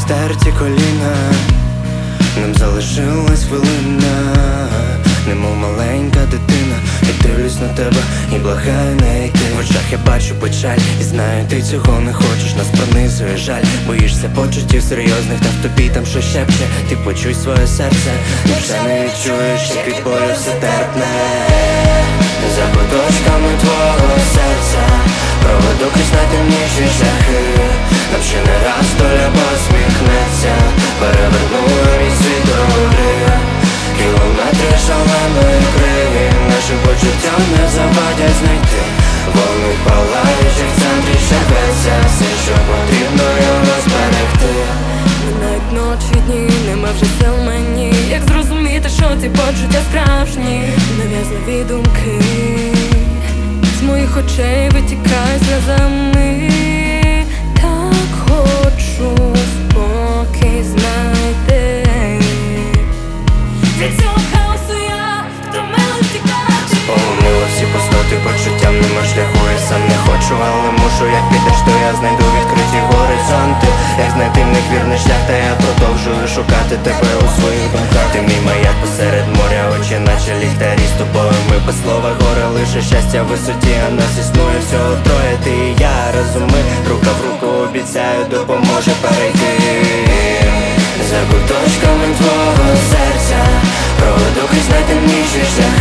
стерті коліна, нам залишилась хвилина, немов маленька дитина. Я дивлюсь на тебе і благаю не йти. В очах я бачу печаль і знаю, ти цього не хочеш. Нас пронизує жаль, боїшся почуттів серйозних, та в тобі там що шепче. Ти почуй своє серце, вже не відчуєш, як від болю все терпне. За куточками твого серця проведу крізь найтемніші шляхи. Нам ще не раз доля посміхнеться, перевернула мій світ до гори. Кілометри шаленої криві нашим почуттям не завадять знайти. Вогни палаючих в центрі шепеться, все, що потрібно його зберегти. Минають ночі, дні, нема вже сил мені. Як зрозуміти, що ці почуття справжні? Нав'язливі думки з моїх очей витікають сльозами. Так хочу спокій знайти. Від цього хаосу я втомилась тікати. Полонила всі пустоти, почуттям нема шляху. Я сам не хочу, але мушу. Як підеш, то я знайду відкриті горизонти. Як знайти в них вірний шлях, та я продовжую шукати тебе у своїх думках. Ти мій маяк посеред моря, очі наче ліхтарі. З тобою ми без слова, горе лише щастя в висоті. А нас існує всього троє, ти і я разом ми. Рука в руку, обіцяю, допоможе перейти. За куточками твого серця проведу крізь найтемніші шляхи.